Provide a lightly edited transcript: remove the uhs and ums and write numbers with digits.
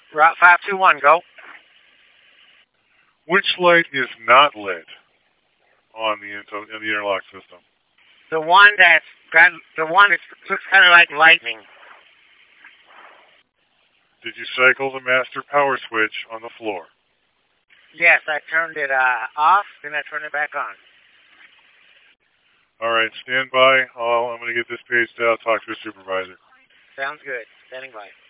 Route 521, go. Which light is not lit on in the interlock system? The one that looks kind of like lightning. Did you cycle the master power switch on the floor? Yes, I turned it off, then I turned it back on. All right, stand by. I'm going to get this paged out. Talk to a supervisor. Sounds good. Standing by.